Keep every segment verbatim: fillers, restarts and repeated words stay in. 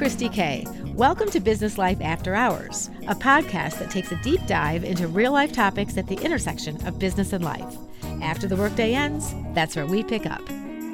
Christy Kay. Welcome to Business Life After Hours, a podcast that takes a deep dive into real-life topics at the intersection of business and life. After the workday ends, that's where we pick up.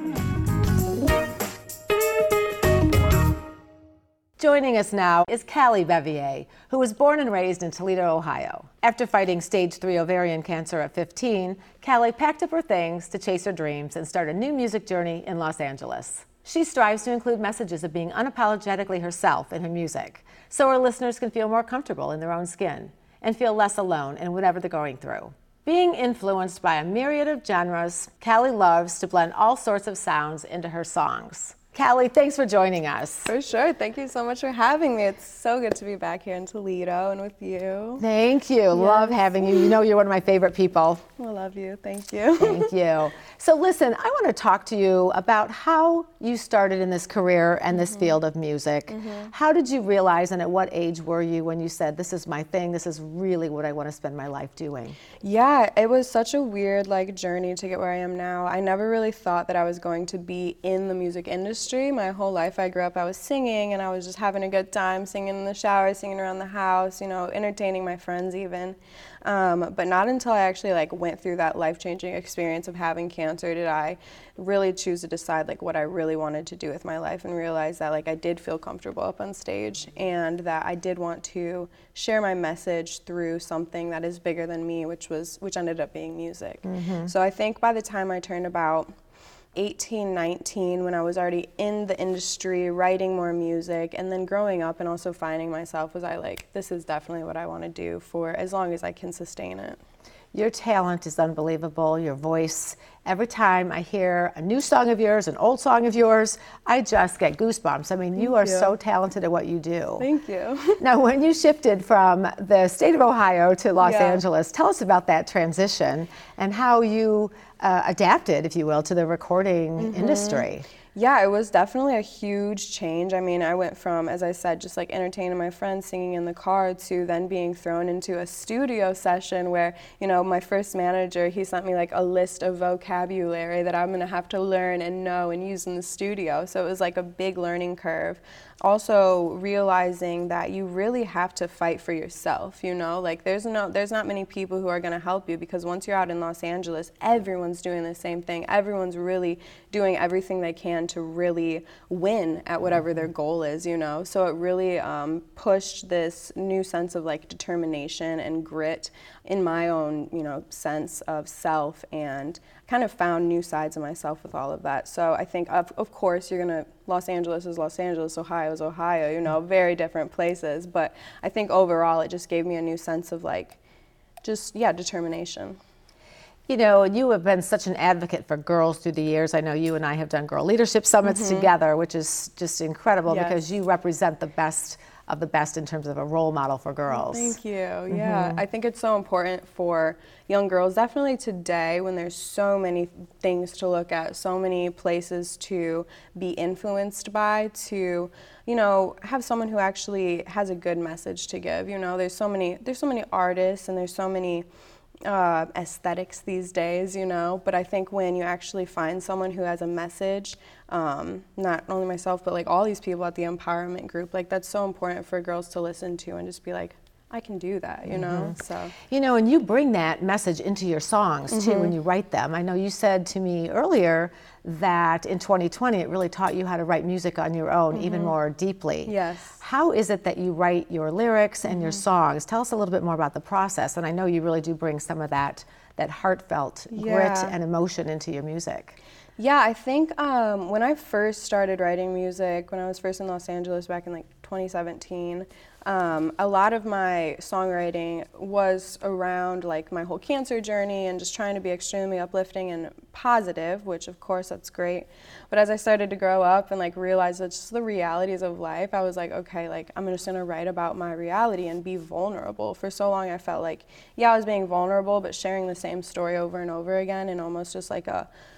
Joining us now is Callie Bevier, who was born and raised in Toledo, Ohio. After fighting stage three ovarian cancer at fifteen, Callie packed up her things to chase her dreams and start a new music journey in Los Angeles. She strives to include messages of being unapologetically herself in her music, so her listeners can feel more comfortable in their own skin and feel less alone in whatever they're going through. Being influenced by a myriad of genres, Callie loves to blend all sorts of sounds into her songs. Callie, thanks for joining us. For sure. Thank you so much for having me. It's so good to be back here in Toledo and with you. Thank you. Yes. Love having you. You know you're one of my favorite people. I love you. Thank you. Thank you. So listen, I want to talk to you about how you started in this career and this mm-hmm. field of music. Mm-hmm. How did you realize, and at what age were you when you said, this is my thing, this is really what I want to spend my life doing? Yeah, it was such a weird like journey to get where I am now. I never really thought that I was going to be in the music industry. My whole life I grew up, I was singing and I was just having a good time, singing in the shower, singing around the house, you know, entertaining my friends even. Um, but not until I actually like went through that life-changing experience of having cancer did I really choose to decide like what I really wanted to do with my life and realize that like I did feel comfortable up on stage and that I did want to share my message through something that is bigger than me, which was which ended up being music. Mm-hmm. So I think by the time I turned about eighteen, nineteen, when I was already in the industry, writing more music, and then growing up and also finding myself, was I like, this is definitely what I want to do for as long as I can sustain it. Your talent is unbelievable, your voice. Every time I hear a new song of yours, an old song of yours, I just get goosebumps. I mean, you are so talented at what you do. Thank you. Now, when you shifted from the state of Ohio to Los yeah. Angeles, tell us about that transition and how you uh, adapted, if you will, to the recording mm-hmm. industry. Yeah, it was definitely a huge change. I mean, I went from, as I said, just like entertaining my friends, singing in the car, to then being thrown into a studio session where, you know, my first manager, he sent me like a list of vocabulary that I'm gonna have to learn and know and use in the studio. So it was like a big learning curve. Also realizing that you really have to fight for yourself, you know, like there's no, there's not many people who are gonna help you because once you're out in Los Angeles, everyone's doing the same thing. Everyone's really doing everything they can to really win at whatever their goal is, you know. So it really um, pushed this new sense of like determination and grit in my own, you know, sense of self, and kind of found new sides of myself with all of that. So I think, of, of course, you're gonna, Los Angeles is Los Angeles, Ohio is Ohio, you know, very different places. But I think overall it just gave me a new sense of like, just, yeah, determination. You know, you have been such an advocate for girls through the years. I know you and I have done Girl Leadership Summits mm-hmm. together, which is just incredible yes. because you represent the best of the best in terms of a role model for girls. Thank you. Mm-hmm. Yeah, I think it's so important for young girls, definitely today when there's so many things to look at, so many places to be influenced by, to, you know, have someone who actually has a good message to give. You know, there's so many, there's so many artists and there's so many Uh, aesthetics these days, you know, but I think when you actually find someone who has a message, um, not only myself, but like all these people at the empowerment group, like that's so important for girls to listen to and just be like, I can do that, you know, mm-hmm. so. You know, and you bring that message into your songs mm-hmm. too when you write them. I know you said to me earlier that in twenty twenty it really taught you how to write music on your own mm-hmm. even more deeply. Yes. How is it that you write your lyrics and mm-hmm. your songs? Tell us a little bit more about the process, and I know you really do bring some of that, that heartfelt yeah. grit and emotion into your music. Yeah, I think um, when I first started writing music, when I was first in Los Angeles back in like twenty seventeen, um, a lot of my songwriting was around like my whole cancer journey and just trying to be extremely uplifting and positive, which of course that's great. But as I started to grow up and like realize that just the realities of life, I was like, okay, like I'm just gonna write about my reality and be vulnerable. For so long I felt like, yeah, I was being vulnerable, but sharing the same story over and over again and almost just like a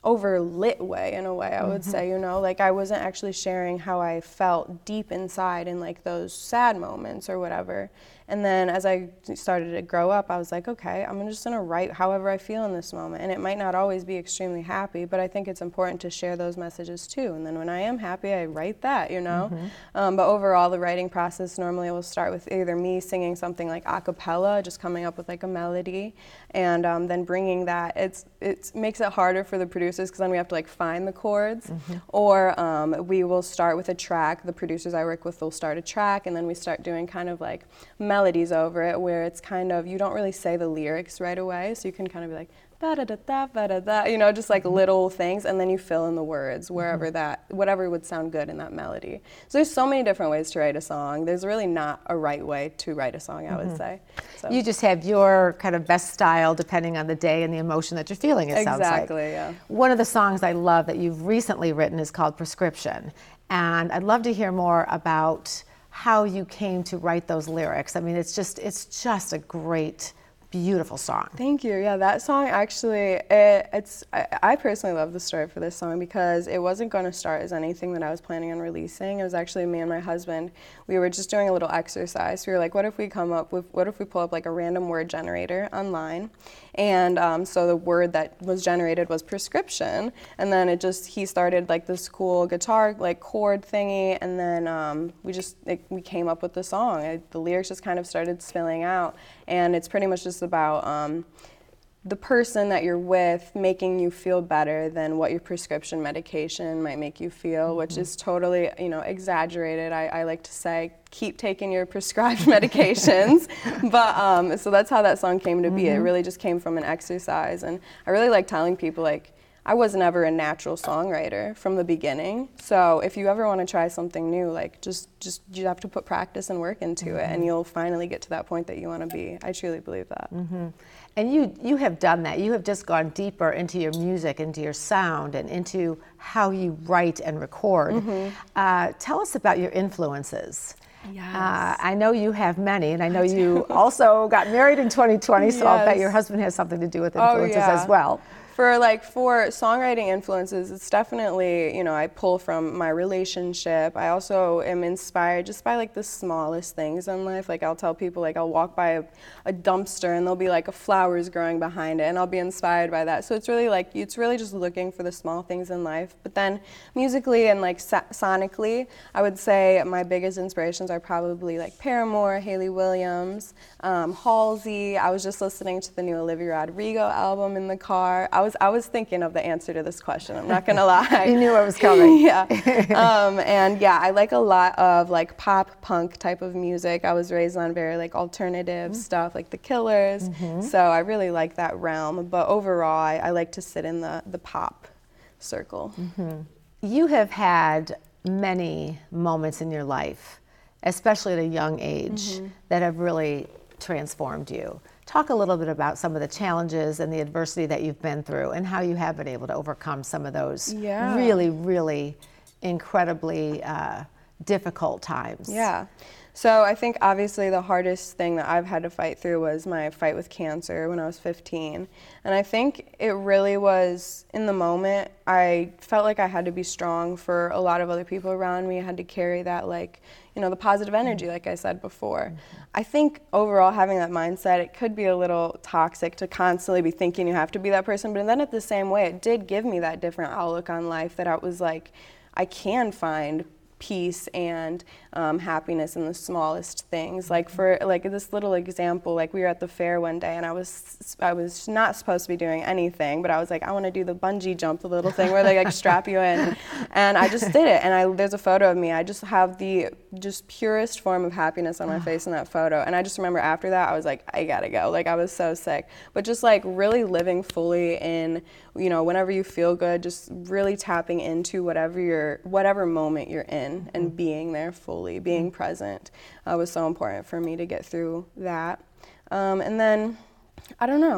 overlit way in a way, I would mm-hmm. say, you know, like I wasn't actually sharing how I felt deep inside in like those sad moments or whatever. And then as I started to grow up, I was like, okay, I'm just gonna write however I feel in this moment. And it might not always be extremely happy, but I think it's important to share those messages too. And then when I am happy, I write that, you know? Mm-hmm. Um, but overall, the writing process normally will start with either me singing something like a cappella, just coming up with like a melody, and um, then bringing that, it's it makes it harder for the producers because then we have to like find the chords, mm-hmm. or um, we will start with a track. The producers I work with will start a track, and then we start doing kind of like melodies over it where it's kind of, you don't really say the lyrics right away, so you can kind of be like, da da da da da da da, you know, just like mm-hmm. little things, and then you fill in the words wherever mm-hmm. that, whatever would sound good in that melody. So there's so many different ways to write a song. There's really not a right way to write a song, I mm-hmm. would say. So. You just have your kind of best style depending on the day and the emotion that you're feeling, it exactly, sounds like. Exactly, yeah. One of the songs I love that you've recently written is called Prescription, and I'd love to hear more about how you came to write those lyrics. I mean, it's just, it's just a great, beautiful song. Thank you. Yeah, that song actually, it, it's, I, I personally love the story for this song because it wasn't going to start as anything that I was planning on releasing. It was actually me and my husband. We were just doing a little exercise. We were like, what if we come up with, what if we pull up like a random word generator online? And um, so the word that was generated was prescription. And then it just, he started like this cool guitar like chord thingy. And then um, we just, it, we came up with the song. It, the lyrics just kind of started spilling out. And it's pretty much just about um, the person that you're with making you feel better than what your prescription medication might make you feel, mm-hmm. which is totally, you know, exaggerated. I, I like to say, keep taking your prescribed medications. But um, so that's how that song came to be. Mm-hmm. It really just came from an exercise. And I really like telling people, like, I was never a natural songwriter from the beginning. So if you ever want to try something new, like just, just you have to put practice and work into mm-hmm. it, and you'll finally get to that point that you want to be. I truly believe that. Mm-hmm. And you, you have done that. You have just gone deeper into your music, into your sound, and into how you write and record. Mm-hmm. Uh, tell us about your influences. Yes. Uh, I know you have many, and I know you also got married in twenty twenty, so yes. I'll bet your husband has something to do with influences oh, yeah. as well. For like for songwriting influences, it's definitely, you know, I pull from my relationship. I also am inspired just by like the smallest things in life. Like I'll tell people, like I'll walk by a, a dumpster and there'll be like a flowers growing behind it, and I'll be inspired by that. So it's really like, it's really just looking for the small things in life. But then musically and like so- sonically, I would say my biggest inspirations are probably like Paramore, Hayley Williams, um, Halsey. I was just listening to the new Olivia Rodrigo album in the car. I was I was thinking of the answer to this question, I'm not gonna lie. You knew it was coming. Yeah. Um, and yeah, I like a lot of like pop punk type of music. I was raised on very like alternative mm-hmm. stuff, like the Killers. Mm-hmm. So I really like that realm. But overall, I, I like to sit in the, the pop circle. Mm-hmm. You have had many moments in your life, especially at a young age, mm-hmm. that have really transformed you. Talk a little bit about some of the challenges and the adversity that you've been through and how you have been able to overcome some of those yeah. really, really incredibly uh, difficult times. Yeah. So I think obviously the hardest thing that I've had to fight through was my fight with cancer when I was fifteen. And I think it really was, in the moment, I felt like I had to be strong for a lot of other people around me. I had to carry that, like, you know, the positive energy, like I said before. Mm-hmm. I think overall having that mindset, it could be a little toxic to constantly be thinking you have to be that person. But then at the same way, it did give me that different outlook on life, that I was like, I can find peace and um, happiness in the smallest things. Like for like this little example, like we were at the fair one day and I was I was not supposed to be doing anything, but I was like, I want to do the bungee jump, the little thing where they like strap you in, and I just did it. And I there's a photo of me. I just have the just purest form of happiness on my face in that photo. And I just remember after that, I was like, I gotta go. Like I was so sick, but just like really living fully in, you know, whenever you feel good, just really tapping into whatever you're, whatever moment you're in, and being there fully, being present uh, was so important for me to get through that. Um, and then, I don't know,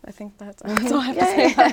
I think that's, that's all I have to say about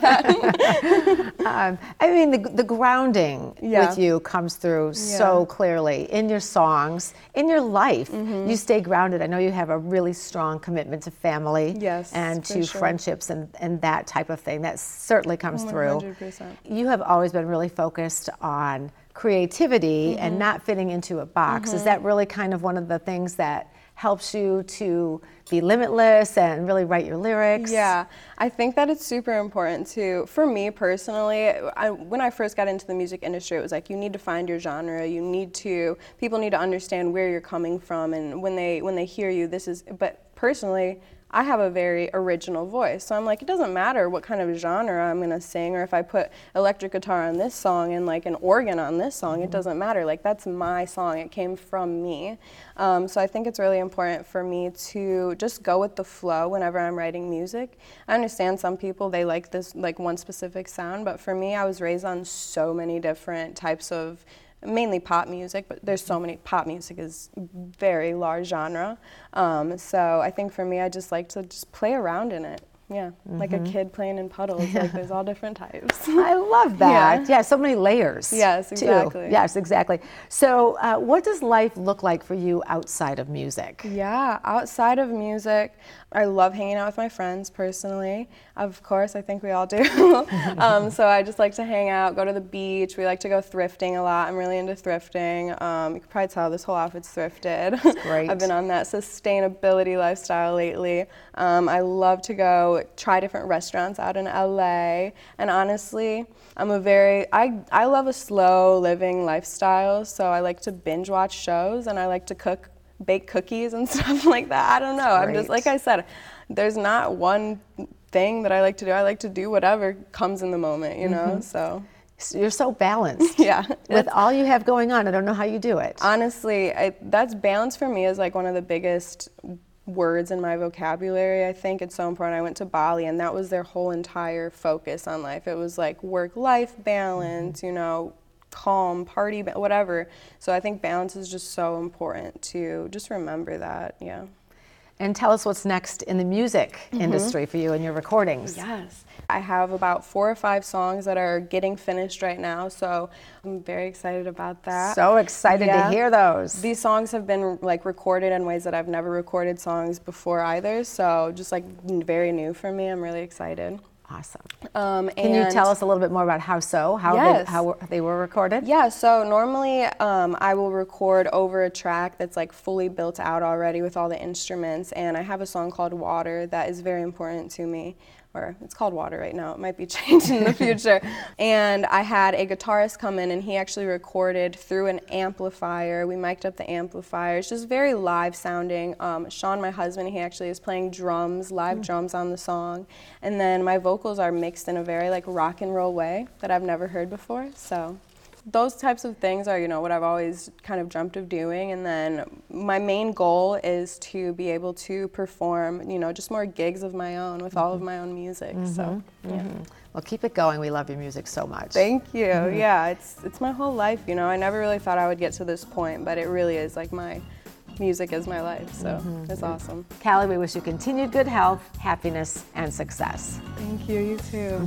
that. um, I mean, the, the grounding yeah. with you comes through yeah. so clearly in your songs, in your life. Mm-hmm. You stay grounded. I know you have a really strong commitment to family yes, and to sure. friendships and, and that type of thing. That certainly comes one through. hundred percent. You have always been really focused on creativity mm-hmm. and not fitting into a box. Mm-hmm. Is that really kind of one of the things that helps you to be limitless and really write your lyrics? Yeah, I think that it's super important to, for me personally, I, when I first got into the music industry, it was like, you need to find your genre, you need to, people need to understand where you're coming from, and when they, when they hear you, this is, but personally, I have a very original voice, so I'm like, it doesn't matter what kind of genre I'm gonna sing, or if I put electric guitar on this song and like an organ on this song, mm-hmm. it doesn't matter. Like, that's my song, it came from me. Um, so I think it's really important for me to just go with the flow whenever I'm writing music. I understand some people, they like this, like one specific sound, but for me, I was raised on so many different types of mainly pop music, but there's so many, pop music is very large genre. Um, so I think for me, I just like to just play around in it. Yeah, mm-hmm. like a kid playing in puddles, like there's all different types. I love that. Yeah, yeah, so many layers. Yes, exactly. Too. Yes, exactly. So uh, what does life look like for you outside of music? Yeah, outside of music, I love hanging out with my friends personally. Of course, I think we all do. um, so I just like to hang out, go to the beach. We like to go thrifting a lot. I'm really into thrifting. Um, you can probably tell this whole outfit's thrifted. That's great. I've been on that sustainability lifestyle lately. Um, I love to go try different restaurants out in L A. And honestly, I'm a very, I, I love a slow living lifestyle. So I like to binge watch shows, and I like to cook, bake cookies and stuff like that. I don't know. I'm just, like I said, there's not one thing that I like to do. I like to do whatever comes in the moment, you know, mm-hmm. so. You're so balanced. Yeah. With all you have going on, I don't know how you do it. Honestly, I, that's balance for me is like one of the biggest words in my vocabulary. I think it's so important. I went to Bali, and that was their whole entire focus on life. It was like work-life balance, mm-hmm. you know, calm, party, whatever. So I think balance is just so important to just remember that, yeah. And tell us what's next in the music mm-hmm. industry for you and your recordings. Yes. I have about four or five songs that are getting finished right now, so I'm very excited about that. So excited yeah. to hear those. These songs have been like recorded in ways that I've never recorded songs before either, so just like very new for me. I'm really excited. Awesome. Um, Can you tell us a little bit more about How So? How, yes. they, how they were recorded? Yeah, so normally um, I will record over a track that's like fully built out already with all the instruments, and I have a song called Water that is very important to me. Or it's called Water right now, it might be changed in the future. And I had a guitarist come in, and he actually recorded through an amplifier. We mic'd up the amplifier. It's just very live sounding. Um, Sean, my husband, he actually is playing drums, live mm. drums on the song. And then my vocals are mixed in a very like rock and roll way that I've never heard before. So those types of things are, you know, what I've always kind of dreamt of doing. And then my main goal is to be able to perform, you know, just more gigs of my own with mm-hmm. all of my own music. Mm-hmm. So, yeah. Mm-hmm. Well, keep it going. We love your music so much. Thank you. Mm-hmm. Yeah, it's it's my whole life, you know. I never really thought I would get to this point, but it really is like my music is my life. So mm-hmm. it's awesome. Callie, we wish you continued good health, happiness, and success. Thank you. You too.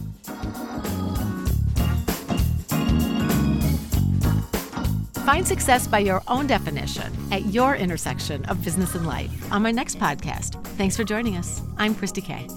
Mm-hmm. Find success by your own definition at your intersection of business and life on my next podcast. Thanks for joining us. I'm Christy Kay.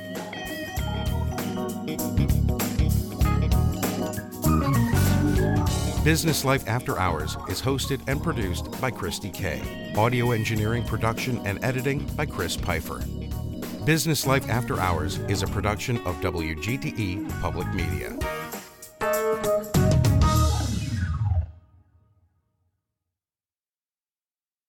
Business Life After Hours is hosted and produced by Christy Kay. Audio engineering, production, and editing by Chris Pfeiffer. Business Life After Hours is a production of W G T E Public Media.